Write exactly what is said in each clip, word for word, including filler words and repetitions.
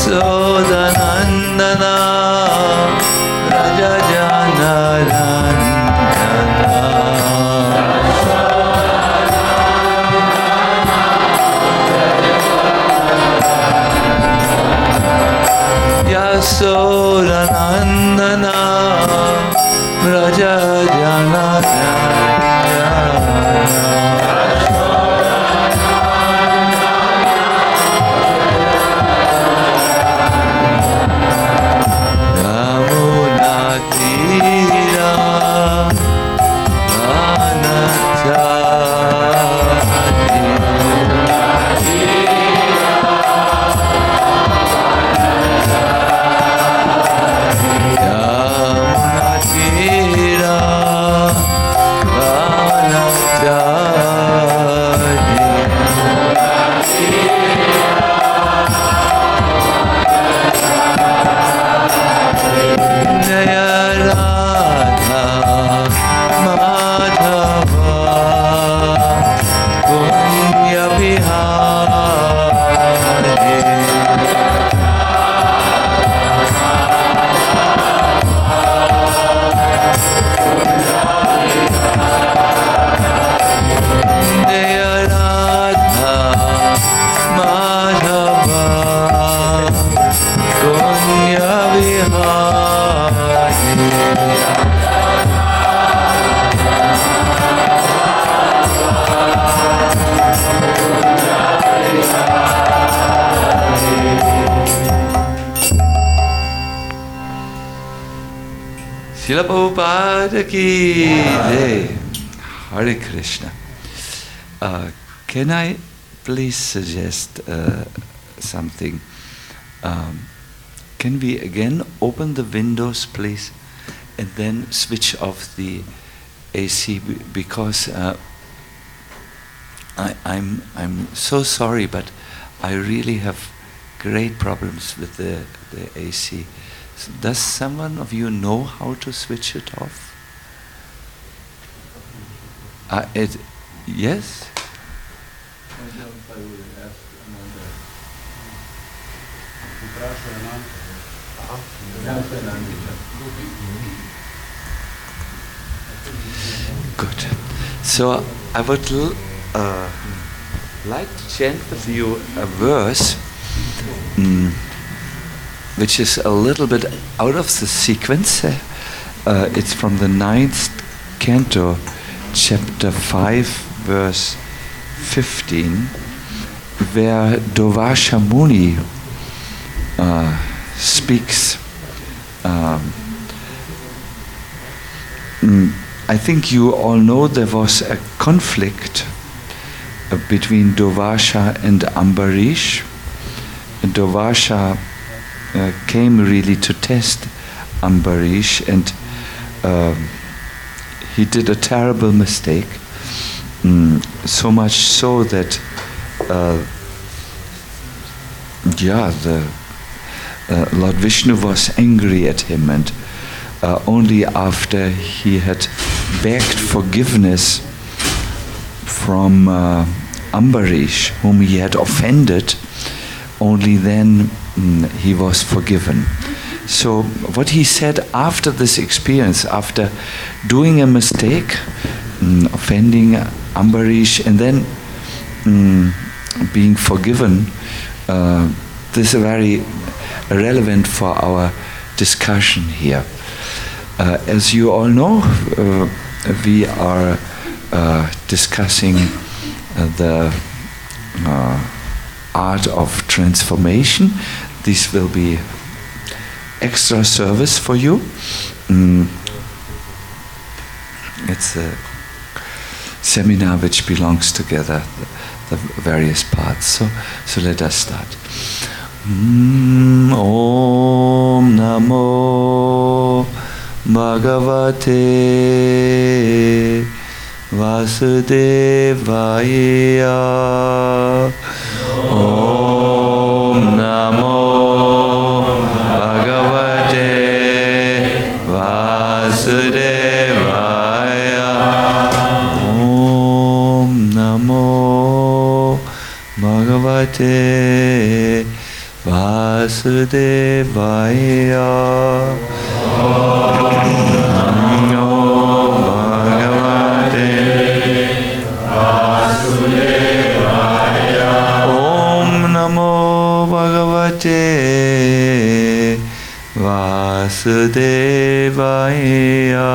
Yasodanandana Raja Janarandana Yasodanandana Raja Srila Prabhupada ki jai. Hare Krishna. Uh, can I please suggest uh, something? Um, can we again open the windows, please, and then switch off the A C because uh, I, I'm I'm so sorry, but I really have great problems with the the A C. Does someone of you know how to switch it off? Uh, it, yes? Good. So I would l- uh, like to chant with you a verse mm, which is a little bit out of the sequence. Uh, it's from the ninth canto, chapter five, verse fifteen, where Durvasha Muni uh, speaks. Um, mm, I think you all know there was a conflict uh, between Durvasha and Ambarish. And Durvasha uh, came really to test Ambarish, and uh, he did a terrible mistake. Mm, so much so that, uh, yeah, the uh, Lord Vishnu was angry at him, and uh, only after he had begged forgiveness from uh, Ambarish, whom he had offended, only then mm, he was forgiven. So what he said after this experience, after doing a mistake, mm, offending Ambarish, and then mm, being forgiven, uh, this is very relevant for our discussion here. Uh, as you all know, uh, we are uh, discussing uh, the uh, art of transformation. This will be extra service for you. Mm. It's a seminar which belongs together, the, the various parts. So, so let us start. Mm, Om Namo Bhagavate Vasudevaya. Om Namo Bhagavate Vasudevaya. Om Namo Bhagavate Vasudevaya. Namo Bhagavate Vasudevaya. Om Namo Bhagavate Vasudevaya.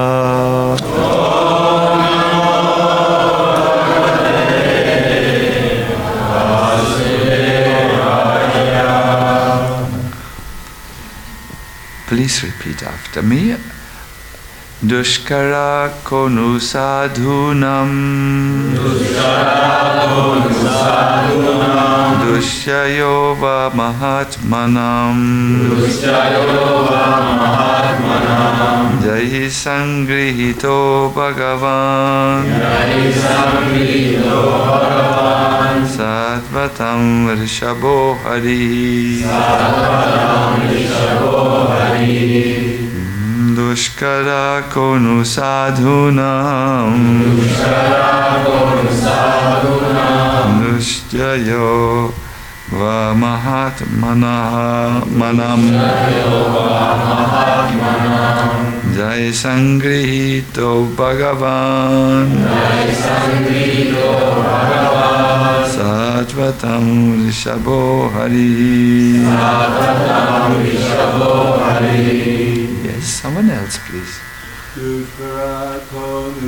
Please repeat after me. Dushkara konu sadhunam. Dushkara konu sadhunam. Dushyayo va mahatmanam. Dushyayo va mahatmanam. Jai sangrihito bhagavan. Jai sangrihito bhagavan. Sattvatam rishabho hari. Sattvatam rishabho hari. Dushkara konu sadhunam. Dushkara konu sadhunam. Dushyayo va mahatmanam. Dushyayo va mahatmanam. Jai sangrihito bhagavan. Jai sangrihito bhagavan. Sattvatam rishabho hari. Sattvatam rishabho hari. Someone else, please. Dushkara konu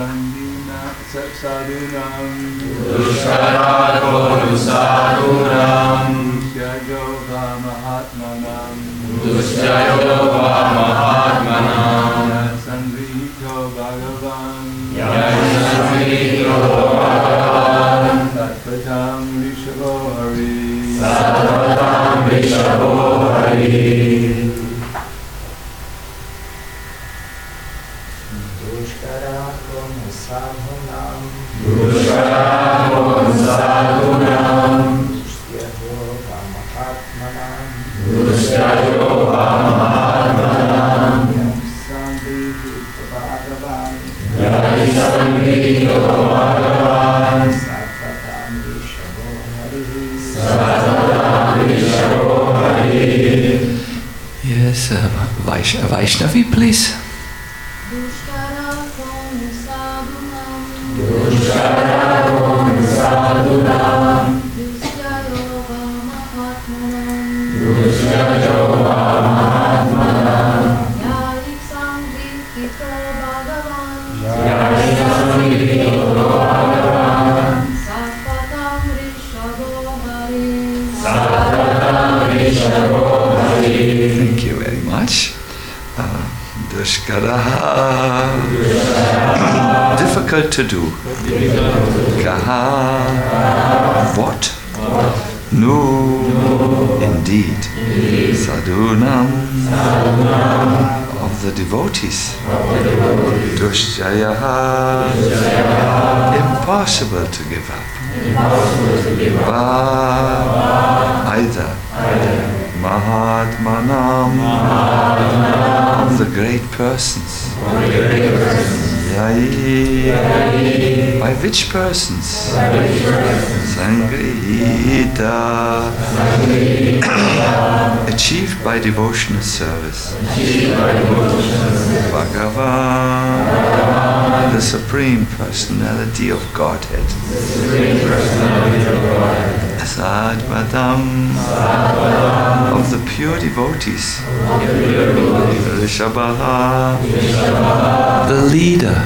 sadhunam. Dushkara konu sadhunam. Dushyayo va mahatmanam. Dushyayo va mahatmanam. Sangrihito bhagavan. Sangrihito bhagavan. Sattvatam rishabho hari. Sattvatam rishabho hari. Dushkara konu sadhunam. Dushkara konu sadhunam. Dushyayo va mahatmanam. Dushyayo va mahatmanam. Sangrihito bhagavan. Jai sangrihito bhagavan. Sattvatam rishabho hari. Sattvatam rishabho hari. Yes, uh, Vaish- Vaishnavi, please. Dushkara konu sadhunam. Dushkara konu sadhunam. Dushyayo va mahatmanam. Dushyayo va mahatmanam. Jai sangrihito bhagavan. Jai sangrihito bhagavan. Sattvatam rishabho hari. Sattvatam rishabho hari. Thank you very much. Uh, Dushkara. Difficult to do. Kaha. What? No. Indeed. Sadhunam. Of the devotees. Dushjaya. Impossible to give up. Va. Either. Mahatmanam. Of the great persons. Yai. By which persons? Sangrihita. Achieved by devotional service. Bhagavan. The Supreme Personality of Godhead. Sattvatam. Of the pure devotees. Rishabha. The leader.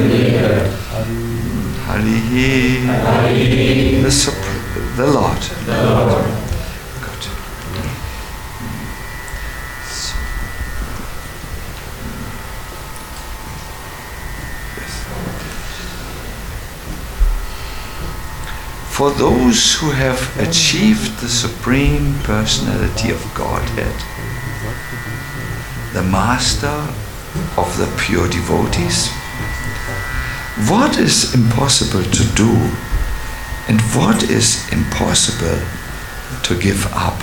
Harihi. The, Sup- the Lord. Good. So. Yes. For those who have achieved the Supreme Personality of Godhead, the Master of the pure devotees, what is impossible to do and what is impossible to give up?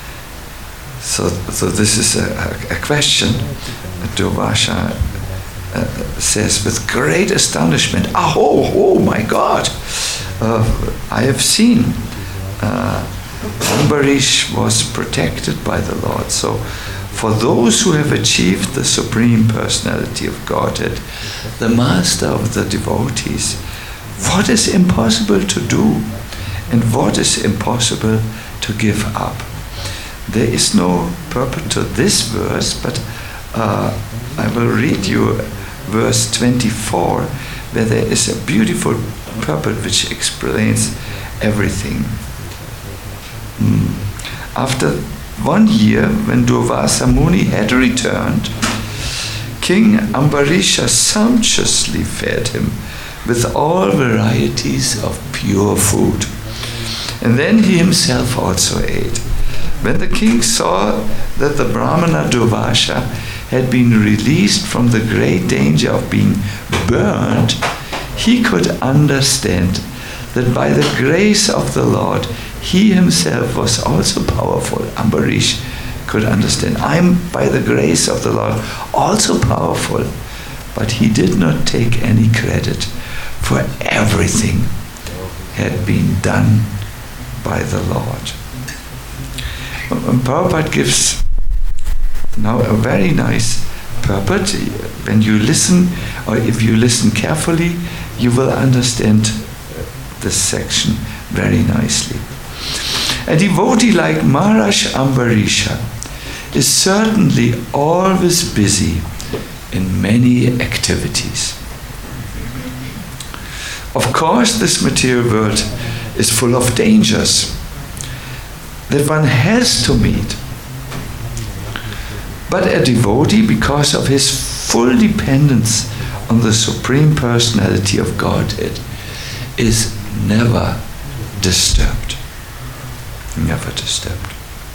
So, so this is a, a question to Vasha uh, says with great astonishment, "Ah, oh, oh my God, uh, I have seen uh, Ambarish was protected by the Lord." So for those who have achieved the Supreme Personality of Godhead, the master of the devotees, what is impossible to do and what is impossible to give up? There is no purport to this verse, but uh, I will read you verse twenty-four, where there is a beautiful purport which explains everything. Mm. After one year, when Durvasa Muni had returned, King Ambarisha sumptuously fed him with all varieties of pure food. And then he himself also ate. When the king saw that the Brahmana Durvasa had been released from the great danger of being burned, he could understand that by the grace of the Lord, he himself was also powerful. Ambarish could understand, I'm by the grace of the Lord also powerful. But he did not take any credit, for everything had been done by the Lord. And Prabhupada gives now a very nice purport. When you listen, or if you listen carefully, you will understand this section very nicely. A devotee like Maharaj Ambarisha is certainly always busy in many activities. Of course, this material world is full of dangers that one has to meet. But a devotee, because of his full dependence on the Supreme Personality of Godhead, is never disturbed. Never disturbed.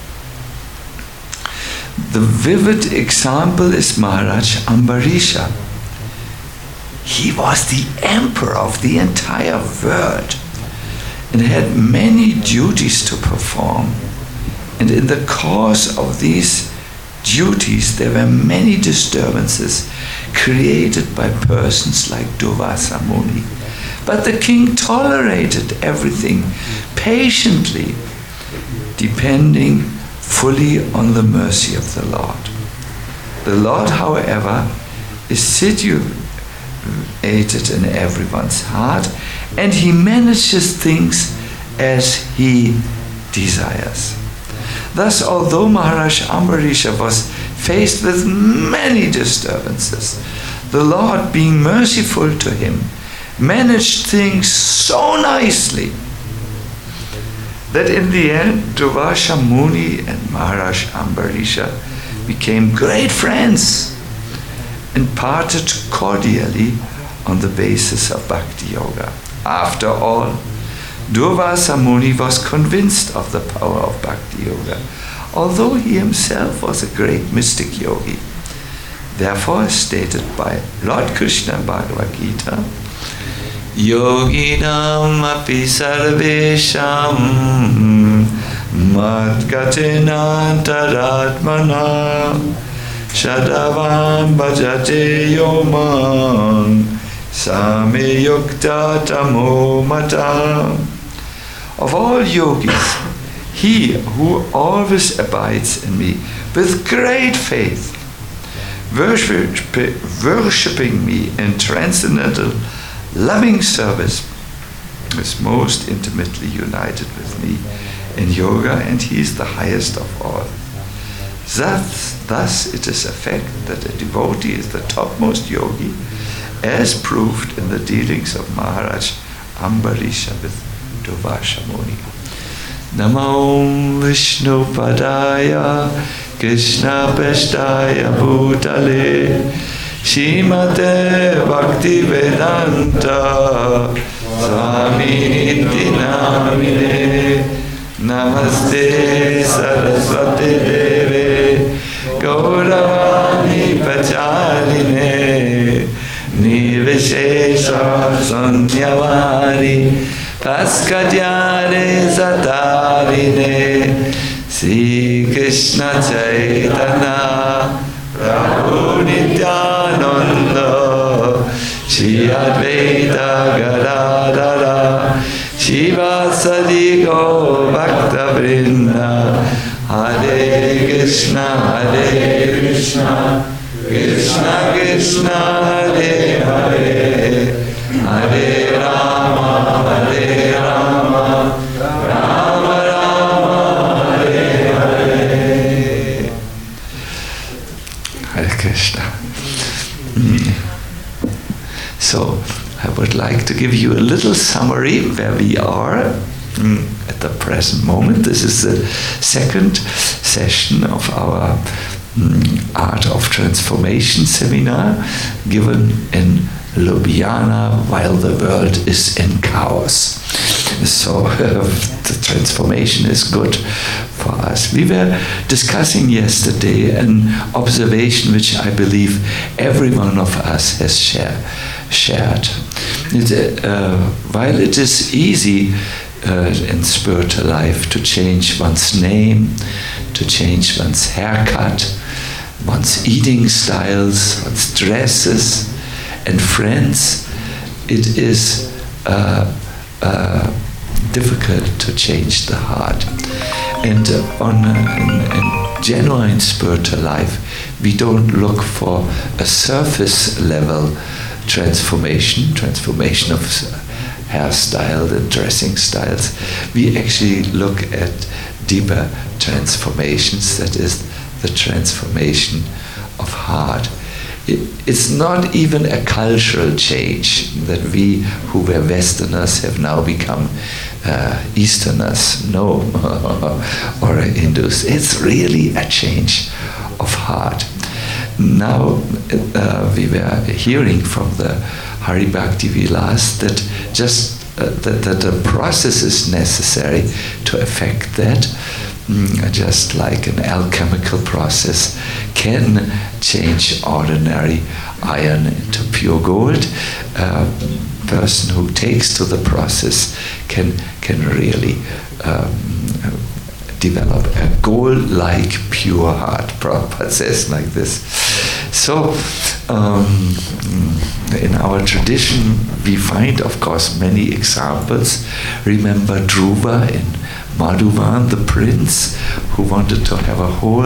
The vivid example is Maharaj Ambarisha. He was the emperor of the entire world and had many duties to perform. And in the course of these duties, there were many disturbances created by persons like Durvasa Muni. But the king tolerated everything patiently, depending fully on the mercy of the Lord. The Lord, however, is situated in everyone's heart, and he manages things as he desires. Thus, although Maharaj Ambarisha was faced with many disturbances, the Lord, being merciful to him, managed things so nicely that in the end, Durvasa Muni and Maharaj Ambarisha became great friends and parted cordially on the basis of Bhakti Yoga. After all, Durvasa Muni was convinced of the power of Bhakti Yoga, although he himself was a great mystic yogi. Therefore, as stated by Lord Krishna in Bhagavad Gita, Yoginam api sarvesham madgatinantaratmana shadavam bhajate yomam same yukta tamo mata. Of all yogis, he who always abides in me with great faith, worship, worshipping me in transcendental loving service, is most intimately united with me in yoga, and he is the highest of all. Thus, thus it is a fact that a devotee is the topmost yogi, as proved in the dealings of Maharaj Ambarisha with Durvasa Muni. Namo Vishnu Padaya Krishna Peshtaya Bhutale Shrimate Bhakti Vedanta Swami Niti Namine Namaste Saraswati Deve Gauravani Pachaline Nirvishesha Sanyavari Paskadyare Satarine Sri Krishna Chaitanya Prabhu Nityananda Shri Advaita Gadadara Shivasadi Go Bhakta Vrinda Hare Krishna Hare Krishna Krishna Krishna Hare Hare Hare Rama Hare Rama Rama Rama Hare Hare. Hare Krishna. So I would like to give you a little summary where we are at the present moment. This is the second session of our um, Art of Transformation seminar given in Ljubljana while the world is in chaos. So uh, the transformation is good for us. We were discussing yesterday an observation which I believe every one of us has share, shared. It, uh, while it is easy uh, in spiritual life to change one's name, to change one's haircut, one's eating styles, one's dresses, and friends, it is uh, uh, difficult to change the heart. And uh, on uh, in, in genuine spiritual life, we don't look for a surface level transformation, transformation of hairstyle and dressing styles. We actually look at deeper transformations, that is the transformation of heart. It's not even a cultural change that we who were Westerners have now become uh, Easterners, no, or Hindus. It's really a change of heart. Now uh, we were hearing from the Hari Bhakti Vilas that just uh, that, that the process is necessary to effect that. Just like an alchemical process can change ordinary iron into pure gold, a person who takes to the process can can really um, develop a gold-like pure heart. Prabhupada says like this. So um, in our tradition we find, of course, many examples. Remember Dhruva in Madhuvan, the prince who wanted to have a whole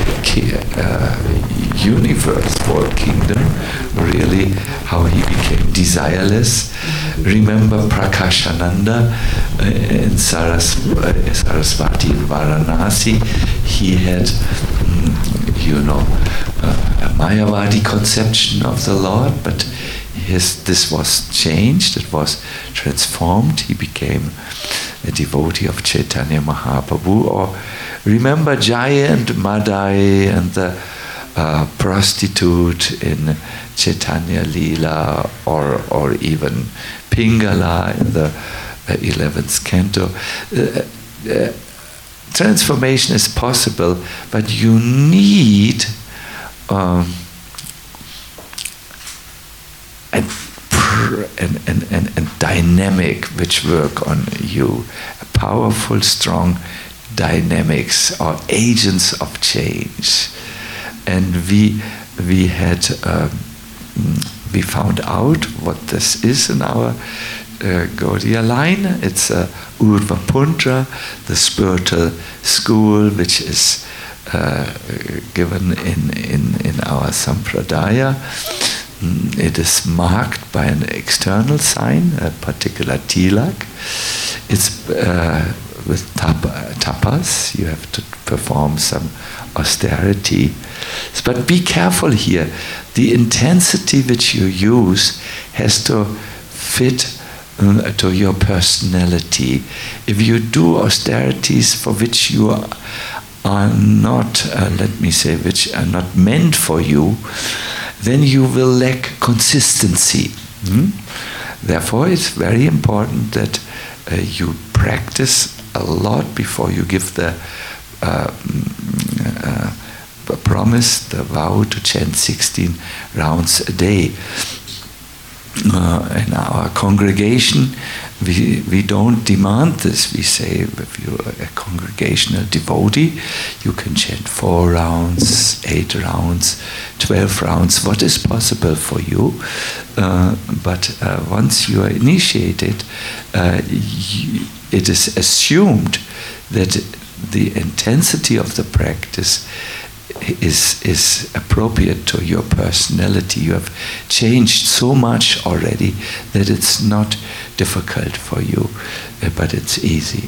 uh, universe, whole kingdom, really how he became desireless. Remember Prakashananda uh, in Saras, uh, Sarasvati in Varanasi. He had, mm, you know, uh, a Mayavadi conception of the Lord, but his, this was changed, it was transformed. He became a devotee of Chaitanya Mahaprabhu. Or remember Jaya and Madai and the uh, prostitute in Chaitanya Leela, or or even Pingala in the uh, eleventh canto. Uh, uh, transformation is possible, but you need um, a And, and, and, and dynamic which work on you, powerful, strong dynamics or agents of change. And we we had um, we found out what this is in our uh, Gaudiya line. It's uh, Urva Puntra, the spiritual school which is uh, given in, in, in our Sampradaya. It is marked by an external sign, a particular tilak. It's uh, with tap tapas. You have to perform some austerity. But be careful here. The intensity which you use has to fit uh, to your personality. If you do austerities for which you are, are not, uh, let me say, which are not meant for you, then you will lack consistency. Hmm? Therefore, it's very important that uh, you practice a lot before you give the uh, uh, promise, the vow to chant sixteen rounds a day. Uh, in our congregation, we, we don't demand this. We say, if you're a congregational devotee, you can chant four rounds, eight rounds, twelve rounds, what is possible for you. Uh, but uh, once you are initiated, uh, you, it is assumed that the intensity of the practice is is appropriate to your personality. You have changed so much already that it's not difficult for you, uh, but it's easy.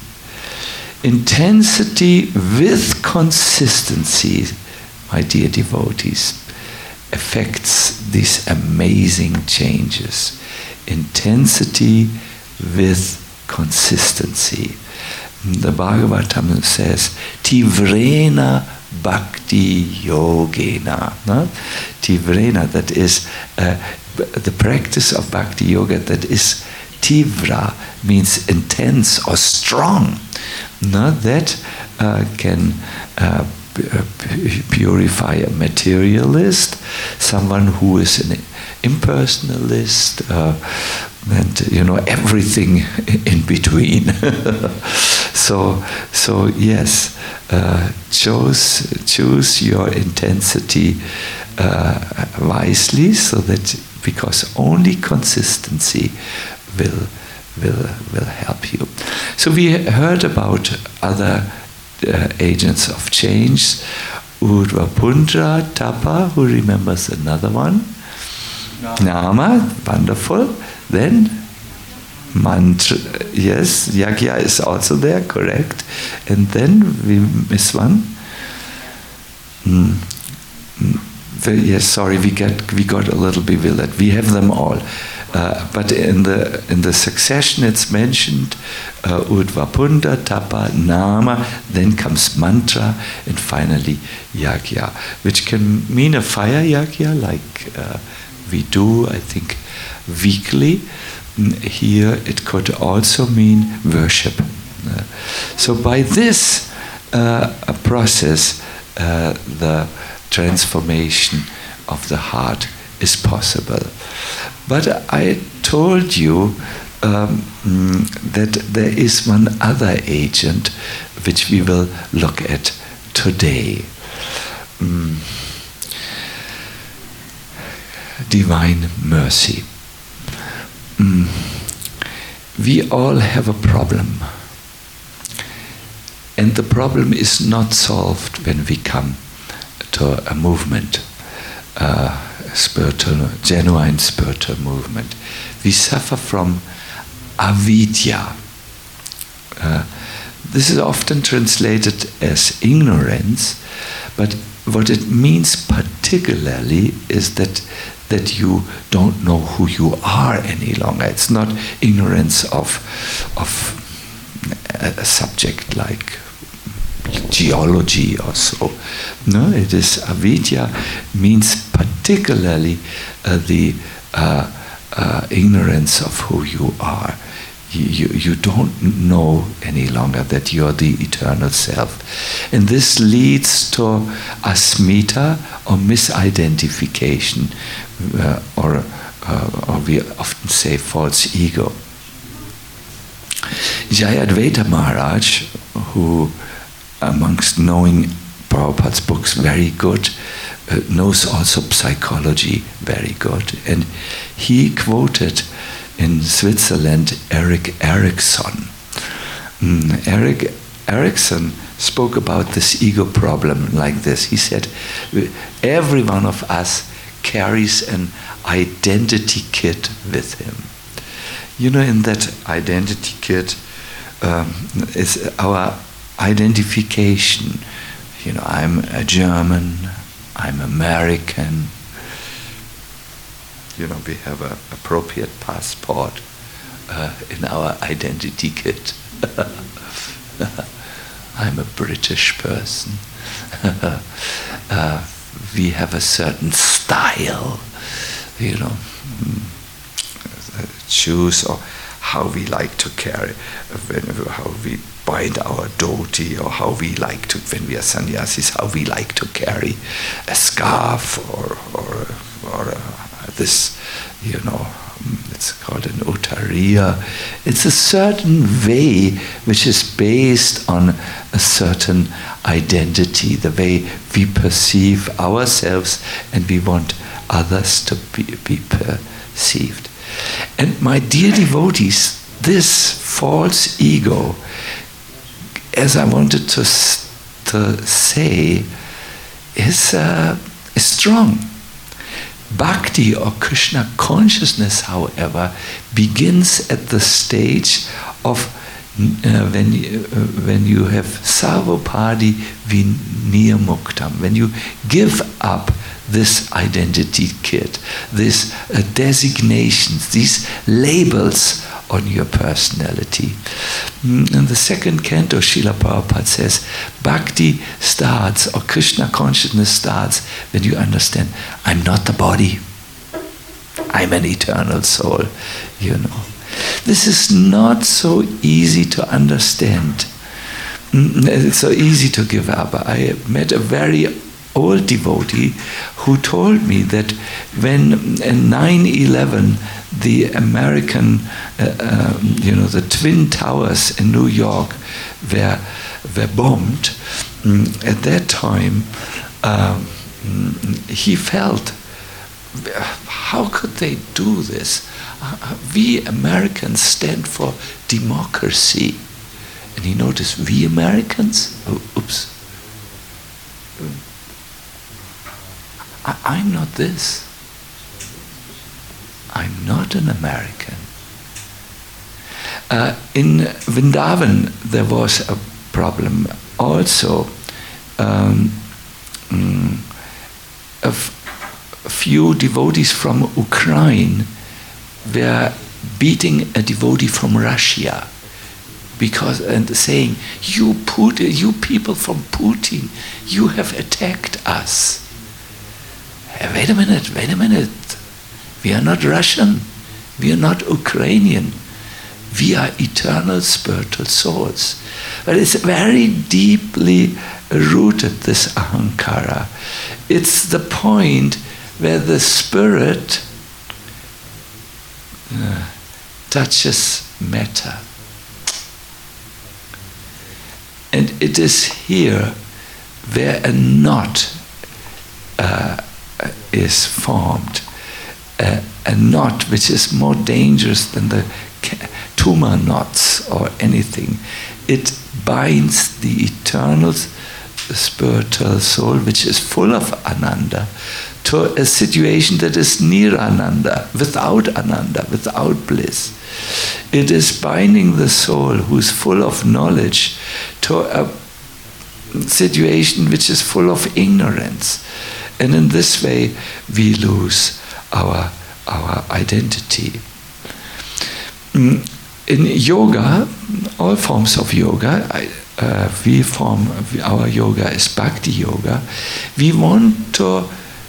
Intensity with consistency, my dear devotees, affects these amazing changes. Intensity with consistency. The Bhagavatam says, Tivrena Bhakti Yogena. No? Tivrena, that is uh, the practice of Bhakti Yoga, that is Tivra, means intense or strong. No? That uh, can uh, purify a materialist, someone who is an impersonalist, uh, and you know everything in between. so, so yes, uh, choose choose your intensity uh, wisely, so that because only consistency will will will help you. So we heard about other uh, agents of change. Urdhva Pundra, Tapa. Who remembers another one? Nama. Nama, wonderful. Then mantra, yes, Yagya is also there, correct. And then we miss one. Mm. Mm. Yes, sorry, we get we got a little bewildered. We have them all, uh, but in the in the succession it's mentioned uh, Urdhva Pundra, Tapa, Nama. Then comes mantra, and finally Yagya, which can mean a fire yagya, like uh, we do, I think, weekly. Here it could also mean worship. Uh, so by this uh, process, uh, the transformation of the heart is possible. But I told you um, that there is one other agent which we will look at today. Um, divine mercy. Mm. We all have a problem, and the problem is not solved when we come to a movement, uh, spiritual, genuine spiritual movement. We suffer from avidya. Uh, this is often translated as ignorance, but what it means particularly is that that you don't know who you are any longer. It's not ignorance of of a subject like geology or so. No, it is avidya, means particularly uh, the uh, uh, ignorance of who you are. You, you don't know any longer that you're the eternal self. And this leads to asmita, or misidentification, uh, or, uh, or we often say false ego. Jayadvaita Maharaj, who amongst knowing Prabhupada's books very good, uh, knows also psychology very good. And he quoted in Switzerland Erik Erikson. Mm, Erik Erikson spoke about this ego problem like this. He said, every one of us carries an identity kit with him. You know, in that identity kit um, is our identification. You know, I'm a German, I'm American. You know, we have an appropriate passport uh, in our identity kit. I'm a British person. uh, we have a certain style, you know, shoes, or how we like to carry, how we bind our dhoti, or how we like to, when we are sannyasis, how we like to carry a scarf, or or or a, this, you know, it's called an utariya. It's a certain way which is based on a certain identity, the way we perceive ourselves and we want others to be, be perceived. And my dear devotees, this false ego, as I wanted to, to say, is, uh, is strong. Bhakti or Krishna consciousness, however, begins at the stage of uh, when, you, uh, when you have sarvopadi viniyamuktam, when you give up this identity kit, these uh, designations, these labels on your personality. In the second canto, Srila Prabhupada says, Bhakti starts, or Krishna consciousness starts, when you understand, I'm not the body, I'm an eternal soul, you know. This is not so easy to understand. It's so easy to give up. I met a very old devotee who told me that when in nine eleven the American, uh, uh, you know, the Twin Towers in New York were, were bombed, um, at that time um, he felt, how could they do this? Uh, we Americans stand for democracy. And he noticed, we Americans? Oh, oops. I, I'm not this. I'm not an American. Uh, in Vrindavan, there was a problem also. Um, mm, a, f- a few devotees from Ukraine were beating a devotee from Russia because and saying, "You Putin, you people from Putin, you have attacked us." Hey, wait a minute, wait a minute. We are not Russian. We are not Ukrainian. We are eternal spiritual souls. But it's very deeply rooted, this ahankara. It's the point where the spirit uh, touches matter. And it is here where a knot uh, is formed. Uh, a knot which is more dangerous than the tumor knots or anything. It binds the eternal spiritual soul, which is full of ananda, to a situation that is near ananda, without ananda, without bliss. It is binding the soul who is full of knowledge to a situation which is full of ignorance. And in this way we lose our, our identity. In yoga, all forms of yoga, uh, we form, our yoga is bhakti yoga. We want to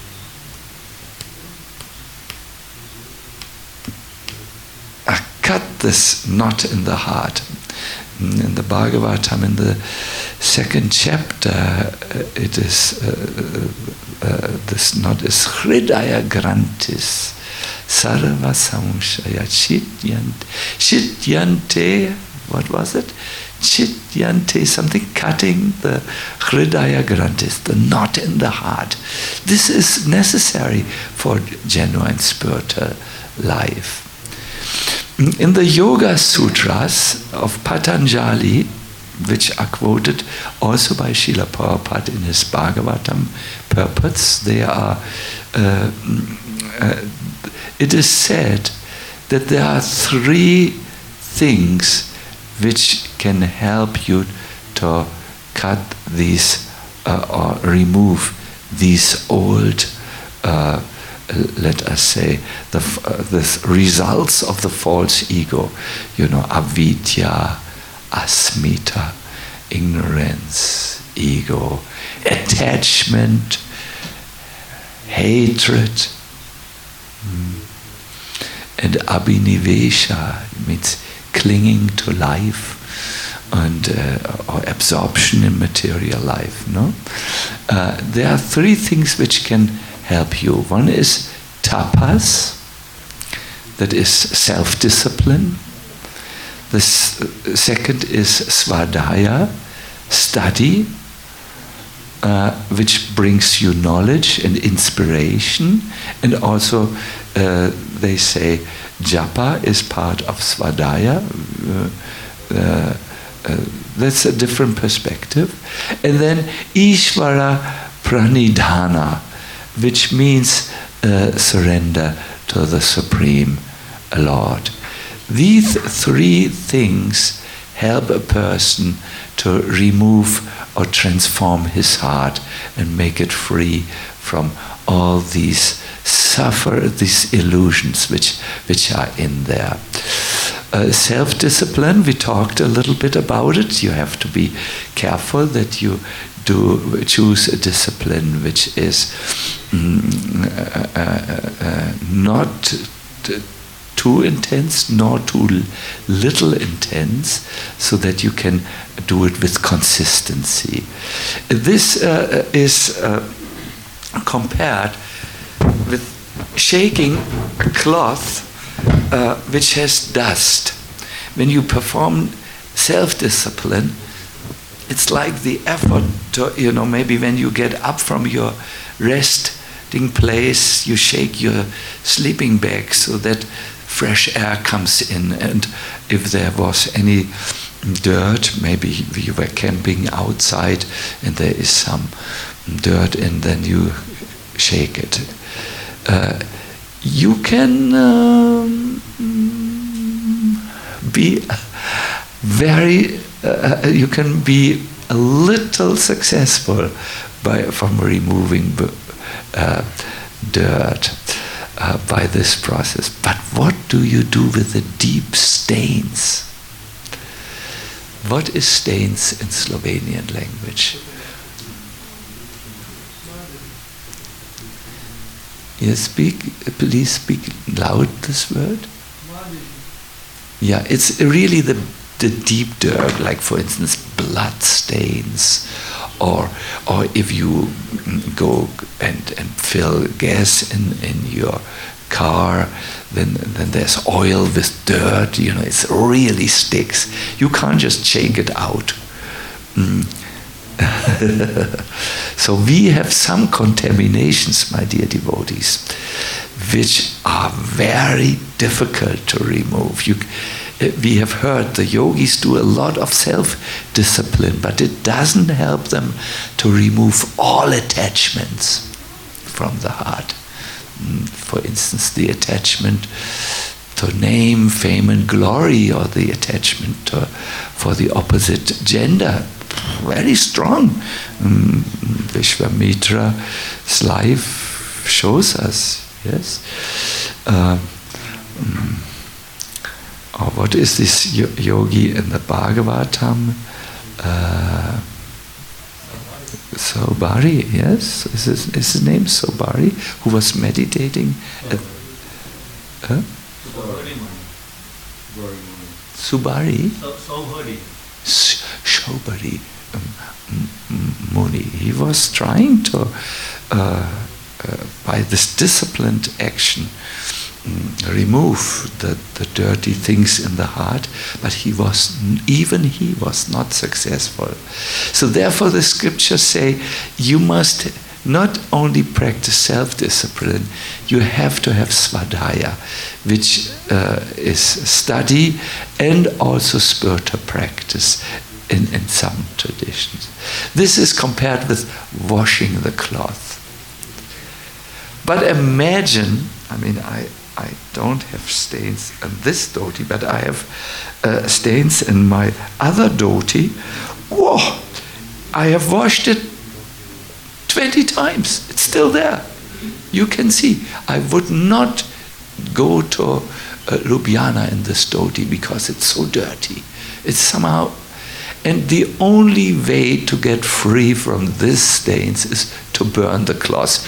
uh, cut this knot in the heart. In the Bhagavatam, in the second chapter, uh, it is uh, uh, this knot is Hridaya Grantis Sarva Samshaya Chityante. Chityante, what was it? Chityante, something cutting the Hridaya Grantis, the knot in the heart. This is necessary for genuine spiritual life. In the Yoga Sutras of Patanjali, which are quoted also by Srila Prabhupada in his Bhagavatam purports, they are, uh, uh, it is said that there are three things which can help you to cut these uh, or remove these old uh, let us say, the, uh, the results of the false ego, you know, avidya, asmita, ignorance, ego, attachment, hatred, mm. and abhinivesha means clinging to life and uh, or absorption in material life. No, uh, there are three things which can help you. One is tapas, that is self-discipline. The s- second is svadhyaya, study, uh, which brings you knowledge and inspiration. And also, uh, they say, japa is part of svadhyaya. Uh, uh, uh, that's a different perspective. And then Ishvara pranidhana, which means uh, surrender to the Supreme Lord. These three things help a person to remove or transform his heart and make it free from all these suffer, these illusions which, which are in there. Uh, self-discipline, we talked a little bit about it. You have to be careful that you do choose a discipline which is mm, uh, uh, uh, not t- too intense nor too little intense, so that you can do it with consistency. This uh, is uh, compared with shaking a cloth uh, which has dust. When you perform self-discipline, it's like the effort to, you know, maybe when you get up from your resting place, you shake your sleeping bag so that fresh air comes in. And if there was any dirt, maybe you were camping outside and there is some dirt, and then you shake it. Uh, you can um, be very, uh, you can be a little successful by from removing uh, dirt uh, by this process. But what do you do with the deep stains? What is stains in Slovenian language? Yes, speak. Please speak loud this word. Yeah, it's really the the deep dirt, like for instance blood stains, or or if you go and, and fill gas in, in your car, then then there's oil with dirt, you know, it really sticks. You can't just shake it out. Mm. So we have some contaminations, my dear devotees, which are very difficult to remove. You, we have heard the yogis do a lot of self-discipline, but it doesn't help them to remove all attachments from the heart. For instance, the attachment to name, fame, and glory, or the attachment to, for the opposite gender. Very strong. Um, Vishwamitra's life shows us, yes. Uh, um, or what is this yogi in the Bhagavatam? Uh, Sobari, yes? Is his, is his name Sobari? Who was meditating at... Huh? Subari? Sobari. Shobari um, Muni. He was trying to, uh, uh, by this disciplined action, um, remove the, the dirty things in the heart, but he was, even he was not successful. So therefore the scriptures say, you must not only practice self-discipline, you have to have svadhyaya, which uh, is study and also spiritual practice in, in some traditions. This is compared with washing the cloth. But imagine, I mean, I, I don't have stains in this dhoti, but I have uh, stains in my other dhoti. Whoa! I have washed it twenty times. It's still there. You can see. I would not go to uh, Ljubljana in this dhoti because it's so dirty. It's somehow... And the only way to get free from these stains is to burn the cloth.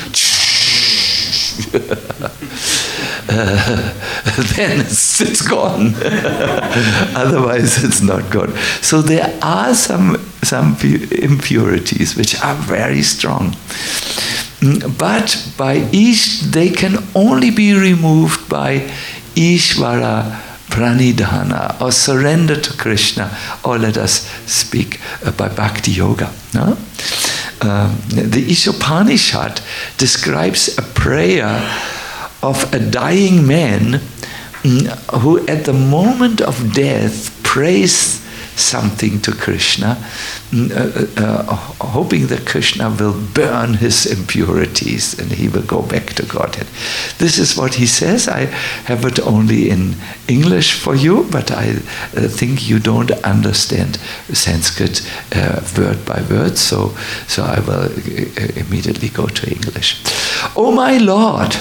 uh, then it's, it's gone. Otherwise it's not gone. So there are some, some impurities which are very strong. But by each, they can only be removed by Ishvara Pranidhana, or surrender to Krishna, or let us speak uh, by Bhakti Yoga. No? Um, the Ishopanishad describes a prayer of a dying man who at the moment of death prays something to Krishna, uh, uh, hoping that Krishna will burn his impurities and he will go back to Godhead. This is what he says. I have it only in English for you, but I uh, think you don't understand Sanskrit uh, word by word, so, so I will uh, immediately go to English. Oh my Lord!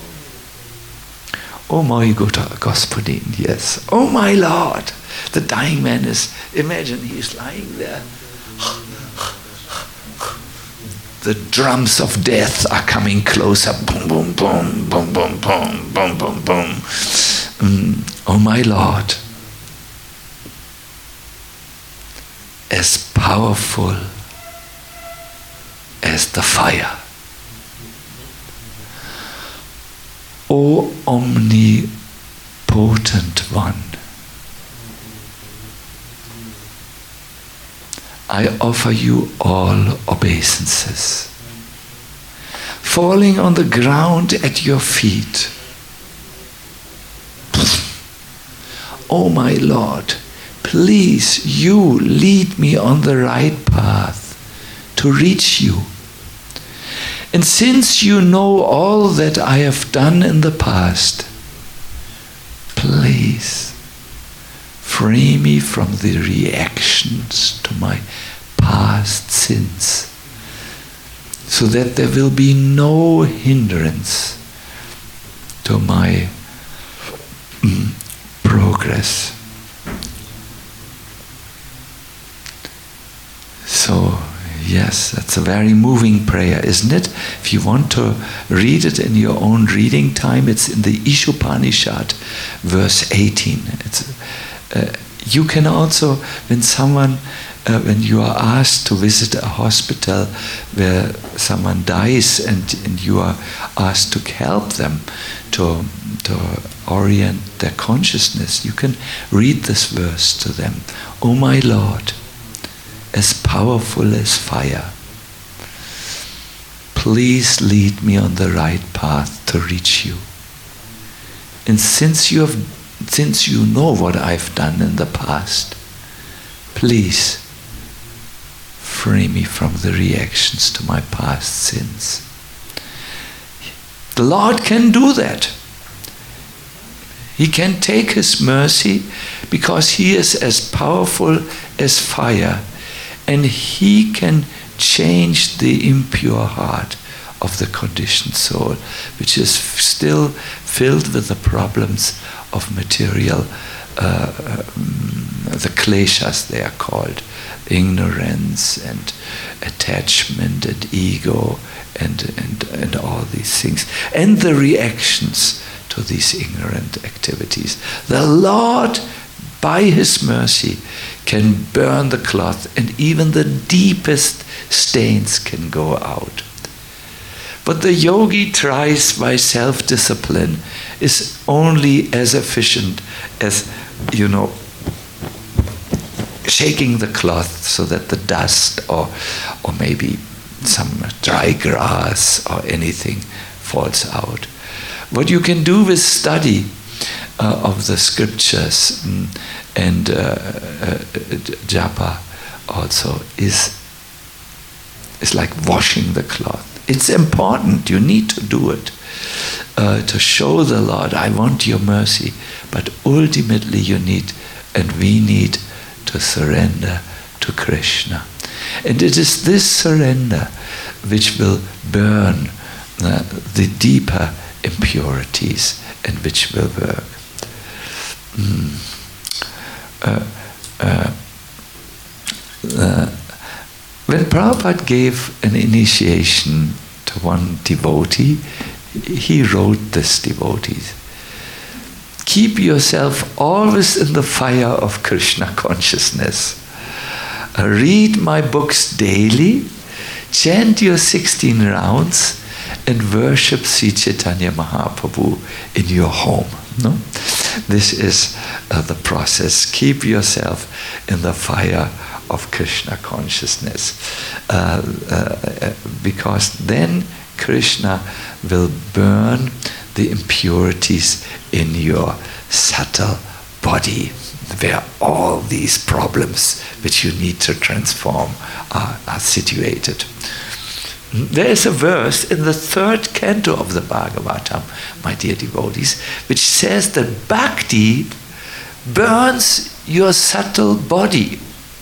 Oh my good Господин, yes. Oh my Lord! The dying man is, imagine he's lying there. The drums of death are coming closer. Boom, boom, boom, boom, boom, boom, boom, boom, boom. Mm. Oh my Lord, as powerful as the fire. O omnipotent one, I offer you all obeisances, falling on the ground at your feet. Oh my Lord, please you lead me on the right path to reach you. And since you know all that I have done in the past, please free me from the reactions to my past sins, so that there will be no hindrance to my mm, progress. So, yes, that's a very moving prayer, isn't it? If you want to read it in your own reading time, it's in the Ishopanishad, verse eighteen. It's, uh, you can also, when someone, uh, when you are asked to visit a hospital where someone dies and, and you are asked to help them to, to orient their consciousness, you can read this verse to them. Oh my Lord, as powerful as fire, please lead me on the right path to reach you. And since you have, since you know what I've done in the past, please free me from the reactions to my past sins. The Lord can do that. He can take His mercy because He is as powerful as fire. And He can change the impure heart of the conditioned soul, which is f- still filled with the problems of material, uh, um, the kleshas they are called, ignorance and attachment and ego and, and, and all these things. And the reactions to these ignorant activities. The Lord, by His mercy, can burn the cloth, and even the deepest stains can go out. But the yogi tries by self-discipline, is only as efficient as, you know, shaking the cloth so that the dust or, or maybe some dry grass or anything falls out. What you can do with study uh, of the scriptures mm, and uh, uh, japa also is, is like washing the cloth. It's important, you need to do it uh, to show the Lord, I want your mercy, but ultimately you need, and we need to surrender to Krishna. And it is this surrender which will burn uh, the deeper impurities and which will work. Mm. Uh, uh, uh, when Prabhupada gave an initiation to one devotee, he wrote this devotee: keep yourself always in the fire of Krishna consciousness. Uh, read my books daily, chant your sixteen rounds, and worship Sri Chaitanya Mahaprabhu in your home. No? This is uh, the process. Keep yourself in the fire of Krishna consciousness. Uh, uh, because then Krishna will burn the impurities in your subtle body, where all these problems which you need to transform are, are situated. There is a verse in the third canto of the Bhagavatam, my dear devotees, which says that bhakti burns your subtle body,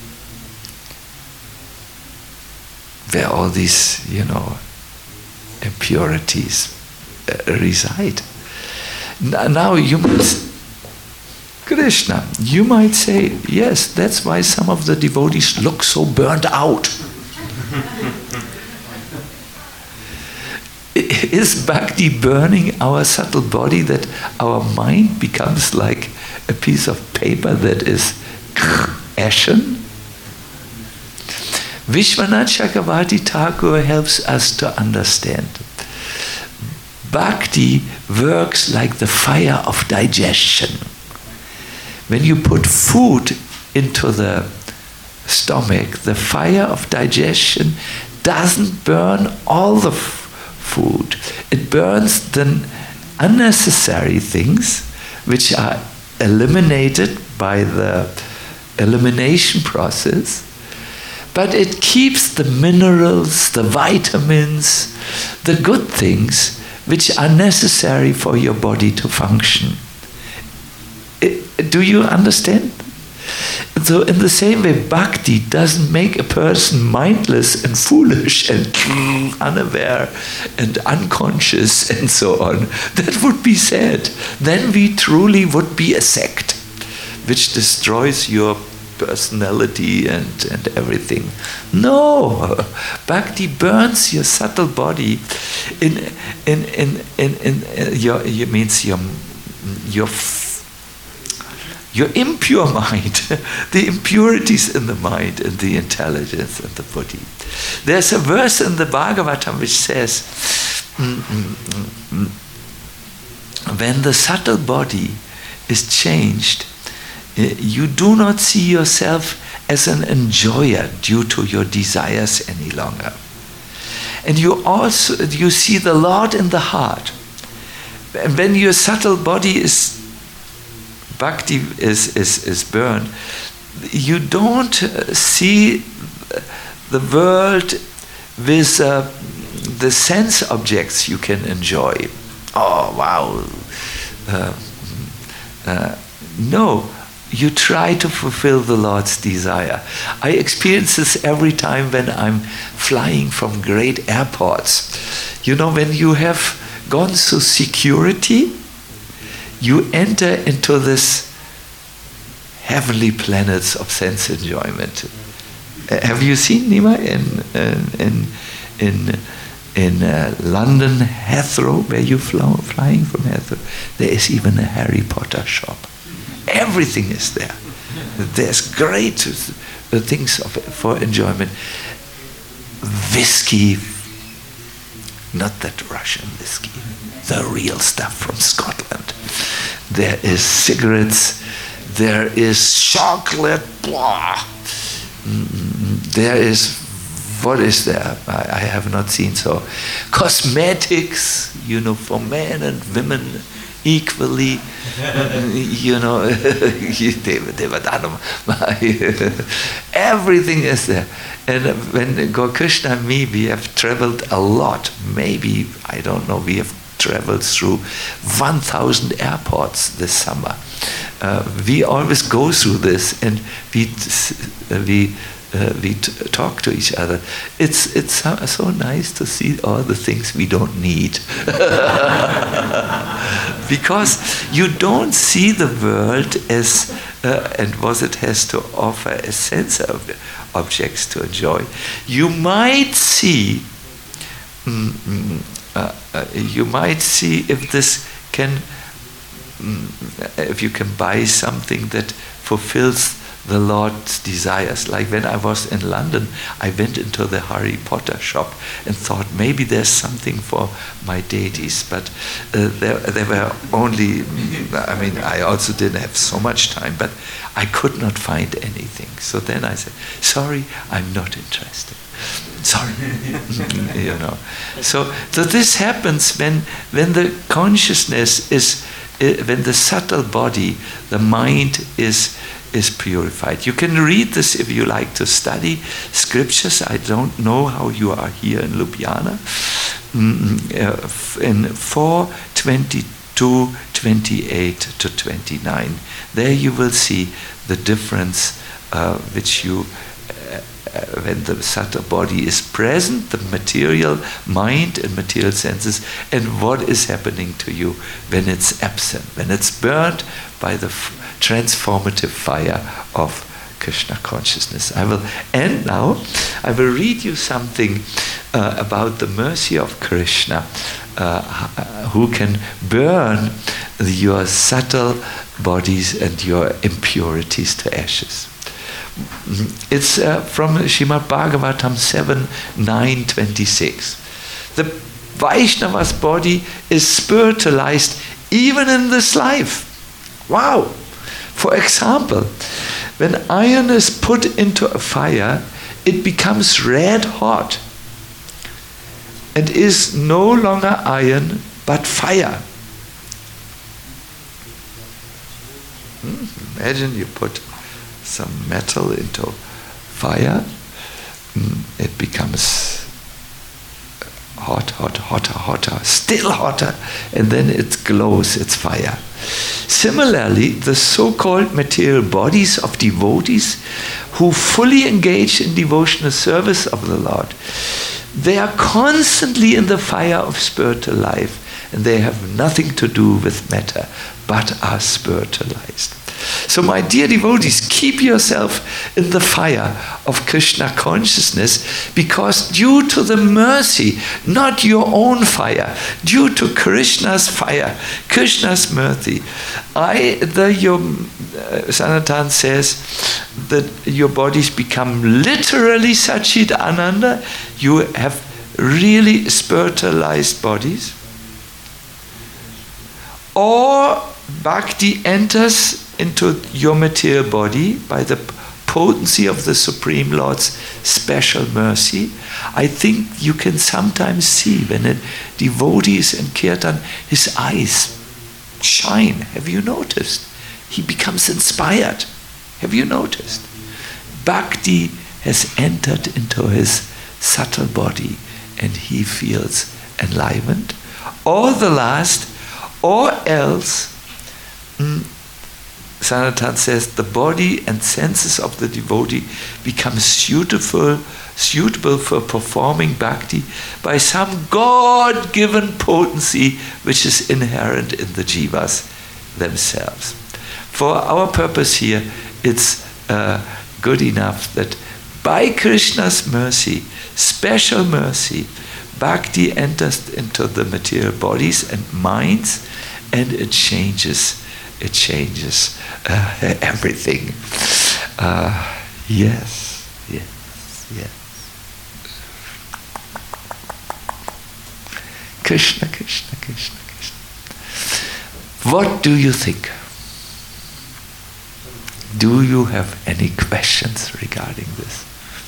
where all these, you know, impurities uh, reside. Now you must, Krishna, you might say, yes, that's why some of the devotees look so burnt out. Is bhakti burning our subtle body that our mind becomes like a piece of paper that is ashen? Vishwanath Chakravarti Thakur helps us to understand. Bhakti works like the fire of digestion. When you put food into the stomach, the fire of digestion doesn't burn all the f- food. It burns the unnecessary things which are eliminated by the elimination process, but it keeps the minerals, the vitamins, the good things which are necessary for your body to function. It, do you understand? So in the same way, bhakti doesn't make a person mindless and foolish and unaware and unconscious and so on. That would be sad. Then we truly would be a sect which destroys your personality and, and everything. No, bhakti burns your subtle body in in in in, in, in your, your means your your your impure mind, the impurities in the mind and the intelligence and the body. There's a verse in the Bhagavatam which says, mm, mm, mm, when the subtle body is changed, you do not see yourself as an enjoyer due to your desires any longer. And you also, you see the Lord in the heart. And when your subtle body is bhakti is, is, is burned, you don't see the world with uh, the sense objects you can enjoy. Oh, wow. Uh, uh, no, you try to fulfill the Lord's desire. I experience this every time when I'm flying from great airports. You know, when you have gone through security, you enter into this heavenly planets of sense enjoyment. Uh, have you seen, Nima, in in in in uh, London Heathrow, where you fly, flying from Heathrow? There is even a Harry Potter shop. Everything is there. There's great uh, things of, for enjoyment. Whiskey, not that Russian whiskey, the real stuff from Scotland. There is cigarettes, there is chocolate, blah. There is, what is there? I, I have not seen so. Cosmetics, you know, for men and women equally, you know, everything is there. And when Gokrishna and me, we have traveled a lot, maybe, I don't know, we have traveled through one thousand airports this summer. Uh, we always go through this, and we uh, we uh, we t- talk to each other. It's it's so, so nice to see all the things we don't need, because you don't see the world as uh, and what it has to offer as sense of objects to enjoy. You might see. Mm, mm, Uh, uh, you might see if this can, mm, if you can buy something that fulfills the Lord's desires. Like when I was in London, I went into the Harry Potter shop and thought maybe there's something for my deities, but uh, there, there were only, I mean, I also didn't have so much time, but I could not find anything. So then I said, sorry, I'm not interested. Sorry, you know. So, so this happens when when the consciousness is, uh, when the subtle body, the mind is is purified. You can read this if you like to study scriptures. I don't know how you are here in Ljubljana. Mm, uh, in four twenty-two, twenty-eight to twenty-nine, there you will see the difference uh, which you. Uh, Uh, when the subtle body is present, the material mind and material senses, and what is happening to you when it's absent, when it's burnt by the f- transformative fire of Krishna consciousness. I will end now. I will read you something uh, about the mercy of Krishna, uh, who can burn your subtle bodies and your impurities to ashes. It's uh, from Srimad Bhagavatam seven, nine, twenty-six. The Vaishnava's body is spiritualized even in this life. Wow! For example, when iron is put into a fire, it becomes red hot and is no longer iron but fire. Hmm? Imagine you put some metal into fire, mm, it becomes hot, hot, hotter, hotter, still hotter, and then it glows, it's fire. Similarly, the so-called material bodies of devotees who fully engage in devotional service of the Lord, they are constantly in the fire of spiritual life, and they have nothing to do with matter, but are spiritualized. So my dear devotees, keep yourself in the fire of Krishna consciousness, because due to the mercy, not your own fire, due to Krishna's fire, Krishna's mercy, I, the your, uh, Sanatan says that your bodies become literally Satchit Ananda. You have really spiritualized bodies. Or Bhakti enters into your material body by the potency of the Supreme Lord's special mercy. I think you can sometimes see when a devotee is in kirtan, his eyes shine. Have you noticed? He becomes inspired. Have you noticed? Bhakti has entered into his subtle body and he feels enlivened. Or the last, or else, mm, Sanatan says the body and senses of the devotee become suitable, suitable for performing bhakti by some God-given potency which is inherent in the jivas themselves. For our purpose here, it's uh, good enough that by Krishna's mercy, special mercy, bhakti enters into the material bodies and minds, and it changes It changes uh, everything. Uh, yes, yes, yes. Krishna, Krishna, Krishna, Krishna. What do you think? Do you have any questions regarding this?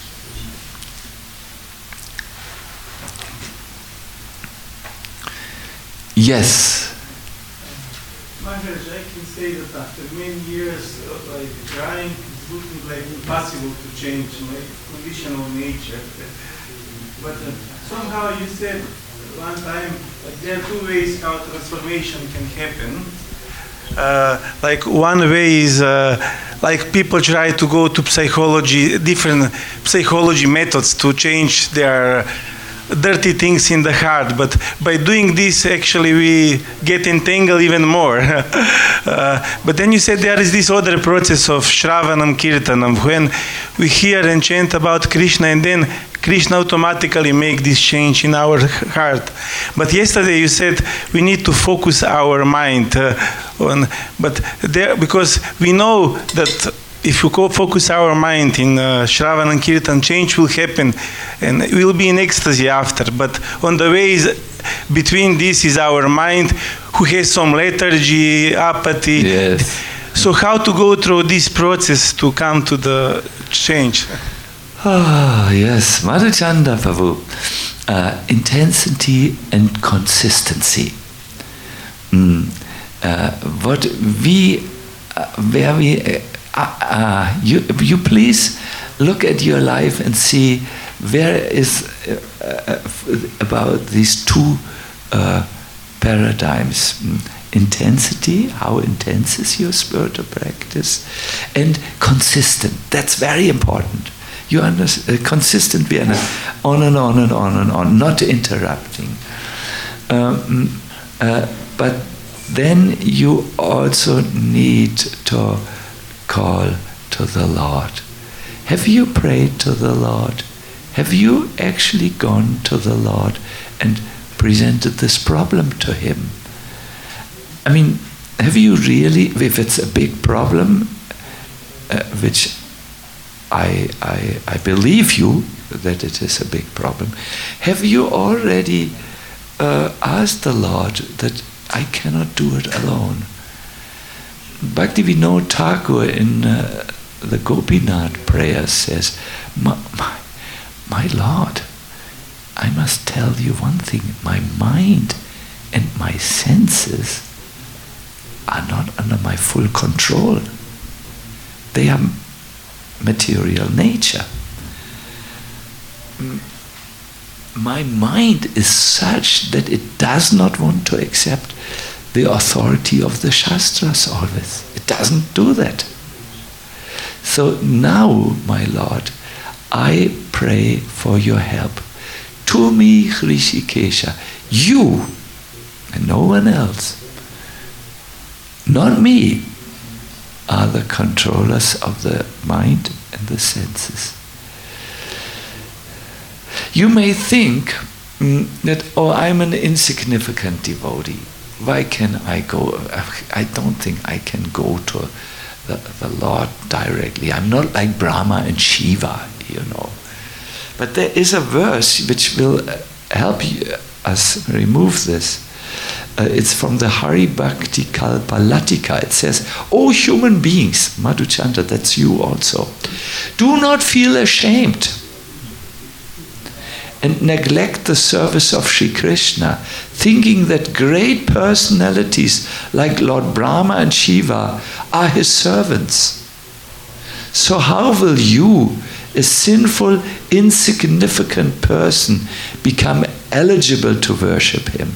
Yes. Maharaj, I can say that after many years of like trying, it's looking like impossible to change my conditional nature. But uh, somehow you said one time like there are two ways how transformation can happen. Uh, like one way is uh, like people try to go to psychology, different psychology methods to change their dirty things in the heart, but by doing this actually we get entangled even more. uh, but then you said there is this other process of Shravanam Kirtanam, when we hear and chant about Krishna and then Krishna automatically make this change in our heart. But yesterday you said we need to focus our mind uh, on, but there, because we know that if you co- focus our mind in uh, Shravan and Kirtan, change will happen and we'll be in ecstasy after. But on the way is, between this is our mind who has some lethargy, apathy. Yes. So how to go through this process to come to the change? Ah, yes. Madhuchanda Prabhu. Uh, intensity and consistency. Mm. Uh, what we, uh, where we, uh, uh, you, you please look at your life and see where is uh, uh, about these two uh, paradigms. Mm. Intensity, how intense is your spiritual practice, and consistent. That's very important. You understand, uh, consistent, we are on and on and on and on, not interrupting. Um, uh, but then you also need to call to the Lord. Have you prayed to the Lord? Have you actually gone to the Lord and presented this problem to Him? I mean, have you really, if it's a big problem, uh, which I, I, I believe you that it is a big problem, have you already uh, asked the Lord that I cannot do it alone? Bhaktivinoda Thakur in uh, the Gopinath prayer says, my, my, my Lord, I must tell you one thing, my mind and my senses are not under my full control. They are material nature. My mind is such that it does not want to accept the authority of the Shastras always. It doesn't do that. So now, my Lord, I pray for your help. To me, Hrishikesha, you and no one else, not me, are the controllers of the mind and the senses. You may think mm, that, oh, I'm an insignificant devotee. Why can I go? I don't think I can go to the, the Lord directly. I'm not like Brahma and Shiva, you know. But there is a verse which will help you, us remove this. Uh, it's from the Hari Bhakti Kalpalatika. It says, "O human beings," Madhuchanda, that's you also, "do not feel ashamed and neglect the service of Sri Krishna, thinking that great personalities like Lord Brahma and Shiva are his servants. So how will you, a sinful, insignificant person, become eligible to worship him?"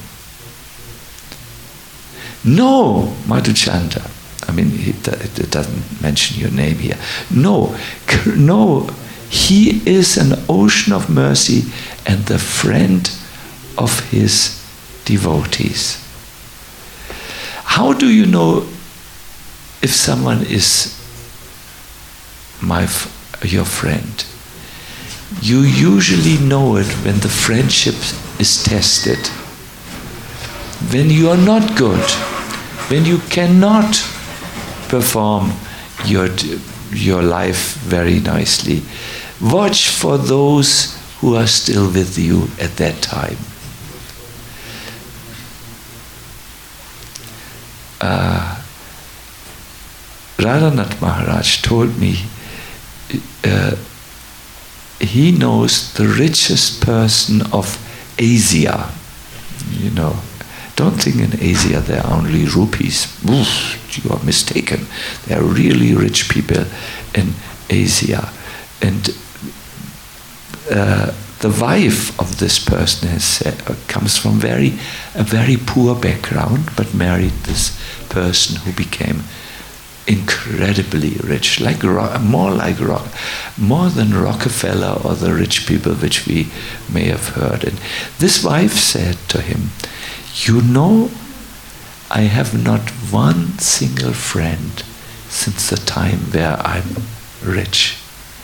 No, Madhuchanda, I mean, it, it doesn't mention your name here. No, no, he is an ocean of mercy and the friend of his devotees. How do you know if someone is my your friend? You usually know it when the friendship is tested. When you are not good, when you cannot perform your, your life very nicely, watch for those who are still with you at that time. Uh, Radhanath Maharaj told me uh, he knows the richest person of Asia. You know, don't think in Asia there are only rupees. Oof, you are mistaken. There are really rich people in Asia. And uh, the wife of this person has, uh, comes from very a very poor background, but married this person who became incredibly rich, like more like rock, more than Rockefeller or the rich people which we may have heard. And this wife said to him, "You know, I have not one single friend since the time where I'm rich.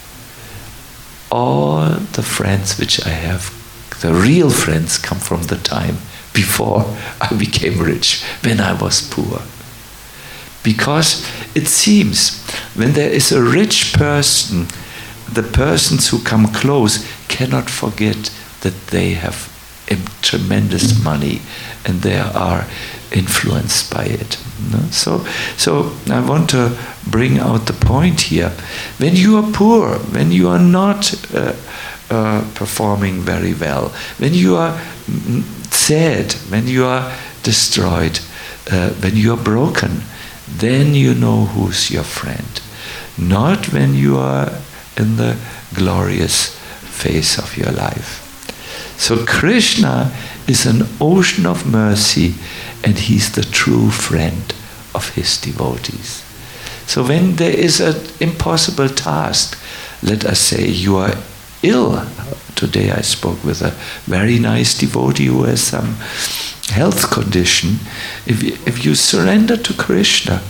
All the friends which I have, the real friends, come from the time before I became rich, when I was poor. Because it seems when there is a rich person, the persons who come close cannot forget that they have tremendous money and they are influenced by it. No? So, so I want to bring out the point here. When you are poor, when you are not uh, uh, performing very well, when you are sad, when you are destroyed, uh, when you are broken, then you know who's your friend. Not when you are in the glorious phase of your life. So Krishna is an ocean of mercy, and he's the true friend of his devotees. So when there is an impossible task, let us say you are ill. Today I spoke with a very nice devotee who has some health condition. If you, if you surrender to Krishna,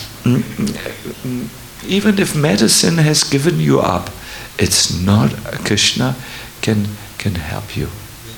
even if medicine has given you up, it's not, Krishna can can help you.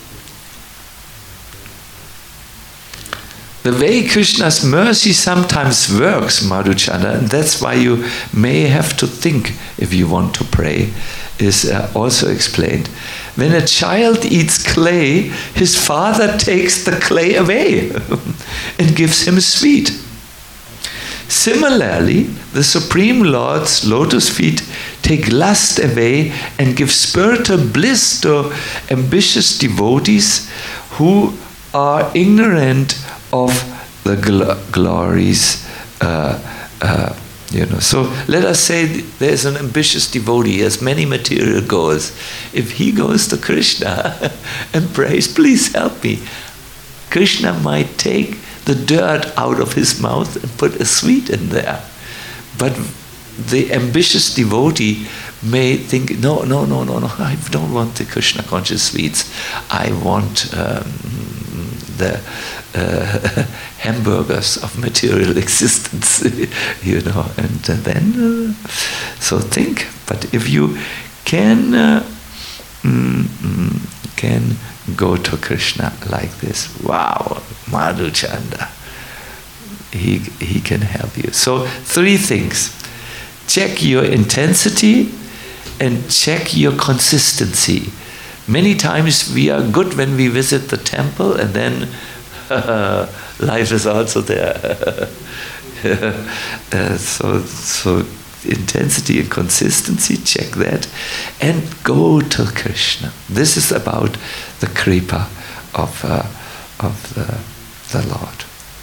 The way Krishna's mercy sometimes works, Madhuchanda, and that's why you may have to think if you want to pray, is uh, also explained. When a child eats clay, his father takes the clay away and gives him sweet. Similarly, the Supreme Lord's lotus feet take lust away and give spiritual bliss to ambitious devotees who are ignorant of the gl- glories. Uh, uh, you know. So let us say there's an ambitious devotee, he has many material goals. If he goes to Krishna and prays, please help me, Krishna might take the dirt out of his mouth and put a sweet in there. But the ambitious devotee may think, no, no, no, no, no, I don't want the Krishna conscious sweets. I want um, the uh, hamburgers of material existence, you know. And then, uh, so think. But if you can, uh, mm, mm, can go to Krishna like this, wow, Madhuchanda, he he can help you. So three things: check your intensity and check your consistency. Many times we are good when we visit the temple, and then uh, life is also there. uh, so so intensity and consistency, check that, and go to Krishna. This is about the kripa of uh, of the the Lord.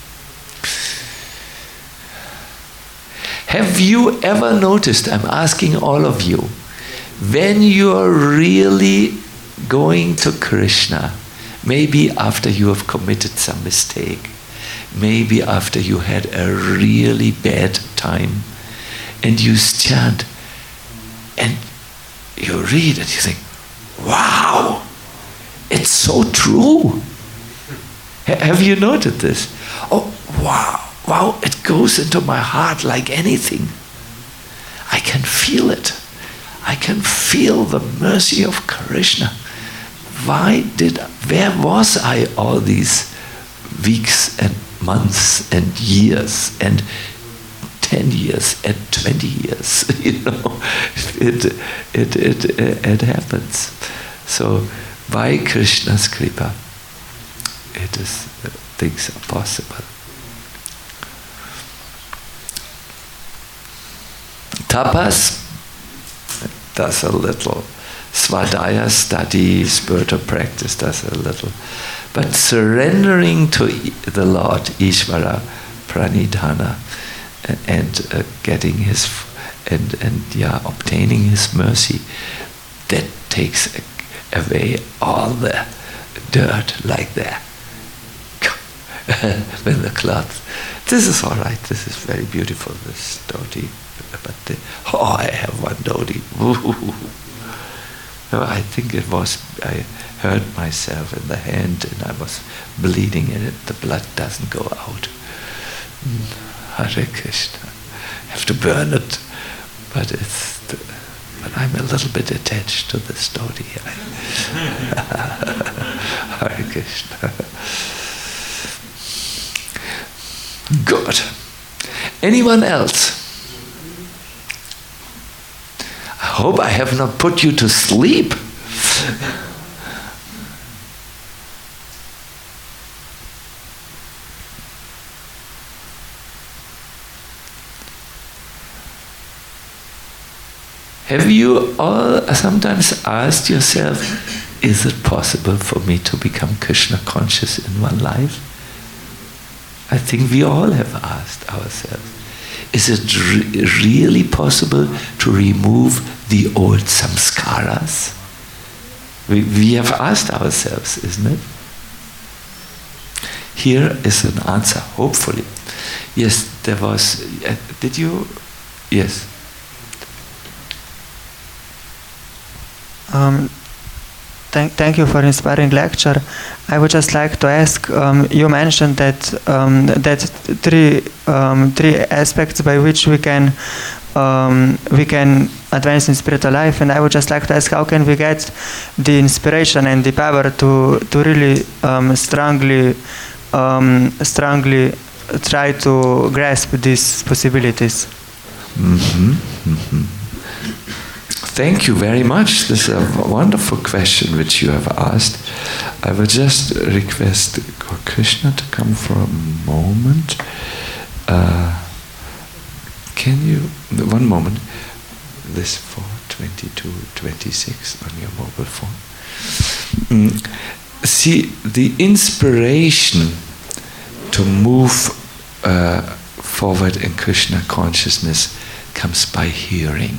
Have you ever noticed, I'm asking all of you, when you are really going to Krishna, maybe after you have committed some mistake, maybe after you had a really bad time, and you stand and you read and you think, wow, it's so true. H- have you noted this? Oh, wow, wow, it goes into my heart like anything. I can feel it. I can feel the mercy of Krishna. Why did, where was I all these weeks and months and years and ten years and twenty years? You know, it, it, it, it, it happens. So by Krishna's kripa, it is, things are possible. Tapas does a little. Svadhyaya study, spiritual practice does a little. But surrendering to the Lord, Ishvara, Pranidhana, and uh, getting his, and, and yeah, obtaining his mercy, that takes away all the dirt like that. When the cloth, this is all right, this is very beautiful, this dhoti. But the, oh, I have one dhoti. No, I think it was, I hurt myself in the hand and I was bleeding in it. The blood doesn't go out. Hare Krishna. I have to burn it. But it's, the, but I'm a little bit attached to this dhoti. Hare Krishna. Good. Anyone else? I hope I have not put you to sleep. Have you all sometimes asked yourself, is it possible for me to become Krishna conscious in one life? I think we all have asked ourselves, is it re- really possible to remove the old samskaras? We, we have asked ourselves, isn't it? Here is an answer, hopefully. Yes, there was, uh, did you, yes. Um, thank, thank you for inspiring lecture. I would just like to ask. Um, you mentioned that um, that three um, three aspects by which we can um, we can advance in spiritual life, and I would just like to ask, how can we get the inspiration and the power to to really um, strongly um, strongly try to grasp these possibilities? Mm-hmm. Mm-hmm. Thank you very much. This is a wonderful question which you have asked. I will just request Krishna to come for a moment. Uh, can you, one moment, this four twenty-two twenty-six on your mobile phone. Mm. See, the inspiration to move uh, forward in Krishna consciousness comes by hearing.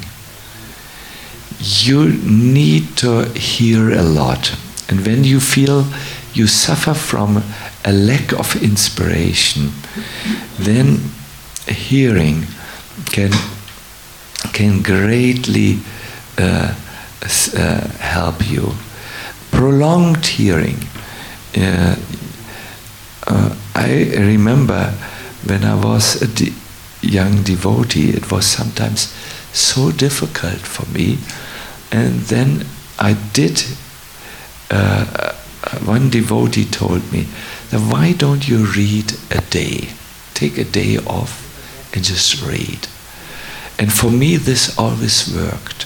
You need to hear a lot, and when you feel you suffer from a lack of inspiration, then hearing can can greatly uh, uh, help you. Prolonged hearing. Uh, uh, I remember when I was a de- young devotee, it was sometimes so difficult for me. And then I did, uh, one devotee told me, that why don't you read a day? Take a day off and just read. And for me this always worked.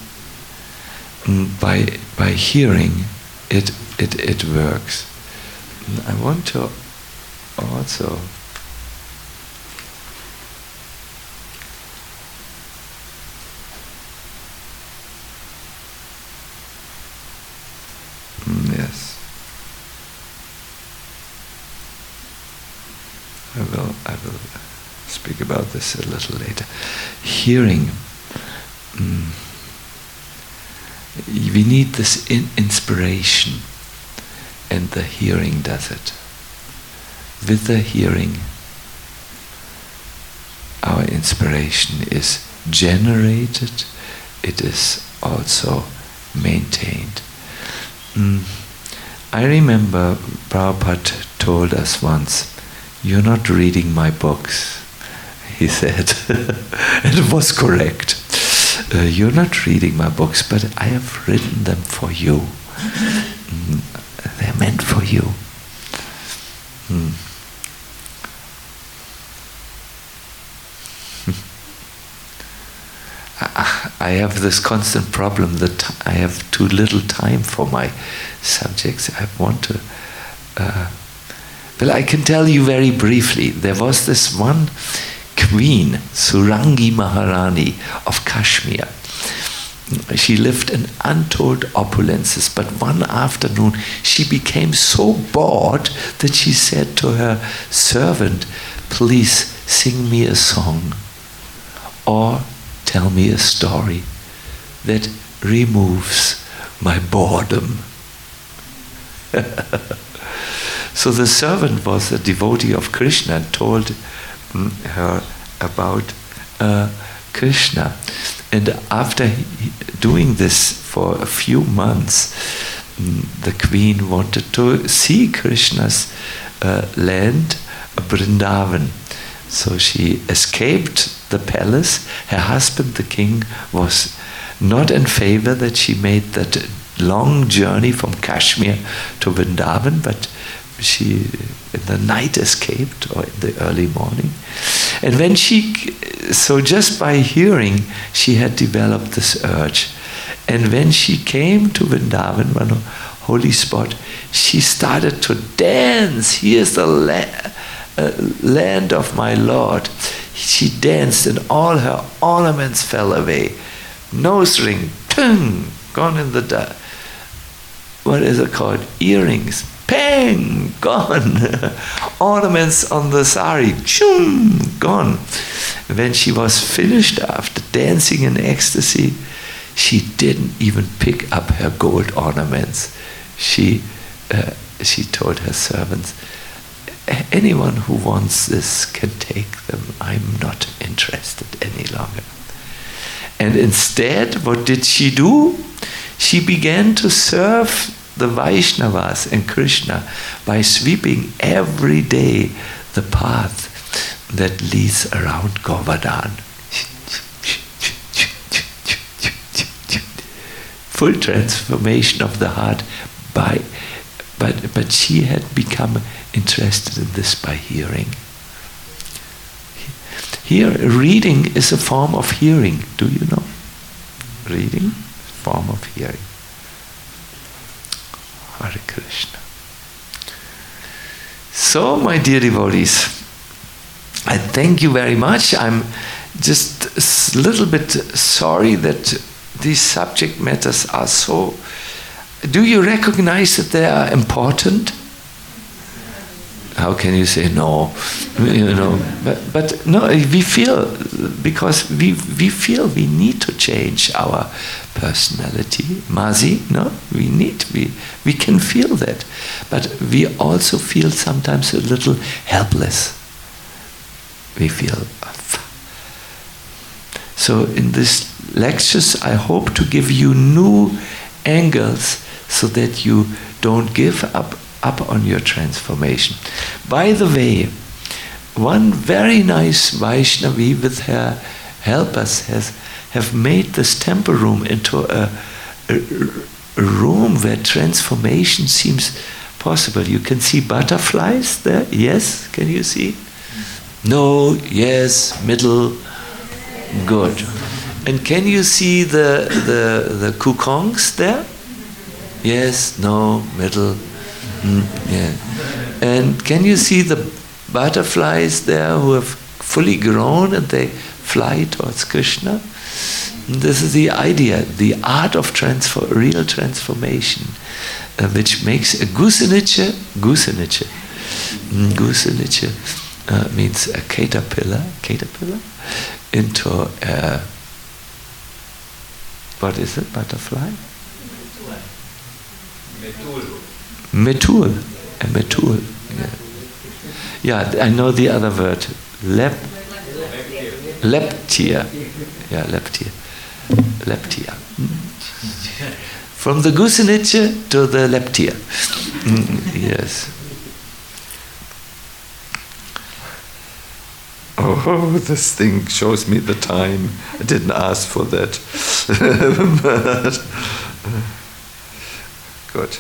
Mm, by by hearing, it, it, it works. I want to also Yes. I will I will speak about this a little later. Hearing. Mm, we need this in inspiration, and the hearing does it. With the hearing, our inspiration is generated, it is also maintained. Mm. I remember Prabhupada told us once, "You're not reading my books," he said. And it was correct. Uh, you're not reading my books, but I have written them for you. Mm. They're meant for you. Mm. I have this constant problem that I have too little time for my subjects. I want to... Uh, well, I can tell you very briefly. There was this one queen, Surangi Maharani of Kashmir. She lived in untold opulences, but one afternoon she became so bored that she said to her servant, "Please sing me a song or tell me a story that removes my boredom." So the servant was a devotee of Krishna and told mm, her about uh, Krishna. And after he, doing this for a few months, mm, the queen wanted to see Krishna's uh, land, Vrindavan. So she escaped the palace. Her husband, the king, was not in favor that she made that long journey from Kashmir to Vrindavan, but she in the night escaped, or in the early morning. And when she, so just by hearing, she had developed this urge. And when she came to Vrindavan, one holy spot, she started to dance. Here's the la- uh, land of my Lord. She danced and all her ornaments fell away. Nose ring, ping, gone in the dark. What is it called? Earrings, pang, gone. Ornaments on the sari, choom, gone. When she was finished after dancing in ecstasy, she didn't even pick up her gold ornaments. She, uh, she told her servants, anyone who wants this can take them. I'm not interested any longer. And instead, what did she do? She began to serve the Vaishnavas and Krishna by sweeping every day the path that leads around Govardhan. Full transformation of the heart by, but, but she had become interested in this by hearing. Here, reading is a form of hearing. Do you know? Reading, form of hearing. Hare Krishna. So, my dear devotees, I thank you very much. I'm just a little bit sorry that these subject matters are so... Do you recognize that they are important? How can you say no? You know, but, but no, we feel, because we we feel we need to change our personality. Mazi, no? We need, we, we can feel that. But we also feel sometimes a little helpless. We feel... So in these lectures, I hope to give you new angles so that you don't give up up on your transformation. By the way, one very nice Vaishnavi with her helpers has have made this temple room into a, a, a room where transformation seems possible. You can see butterflies there. Yes, can you see? No, yes, middle, good. And can you see the the the kukongs there? Yes, no, middle. Mm, yeah. And can you see the butterflies there who have fully grown and they fly towards Krishna? And this is the idea, the art of transfer, real transformation, uh, which makes a guseniche, guseniche, mm, guseniche uh, means a caterpillar, caterpillar, into a, what is it, butterfly? Metul. Metul, a metul. Yeah. yeah, I know the other word. Lep, leptia. Yeah, leptia. Leptia. From the guseniche to the leptia. Mm, yes. Oh, this thing shows me the time. I didn't ask for that. But, good.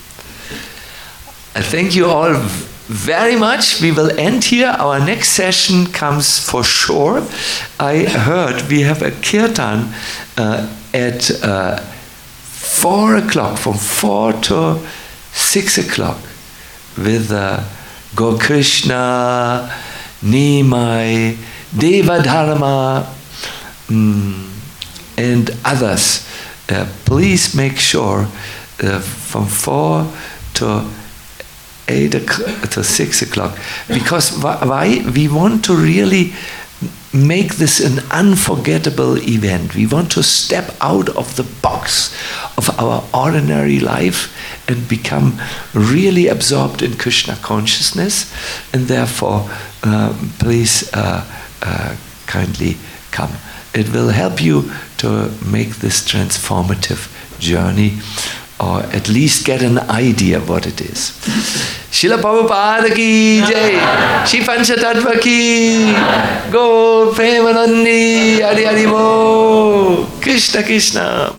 I thank you all very much. We will end here. Our next session comes for sure. I heard we have a kirtan uh, at uh, four o'clock, from four to six o'clock, with uh, Gokrishna, Nimai, Devadharma, um, and others. Uh, please make sure uh, from four to eight o'clock to six o'clock, because why? We want to really make this an unforgettable event. We want to step out of the box of our ordinary life and become really absorbed in Krishna consciousness, and therefore uh, please uh, uh, kindly come. It will help you to make this transformative journey, or at least get an idea what it is. Srila Prabhupada ki jai, Shri Panchatattva ki, Gaur Premanandi, Hari Hari Bo, Krishna Krishna.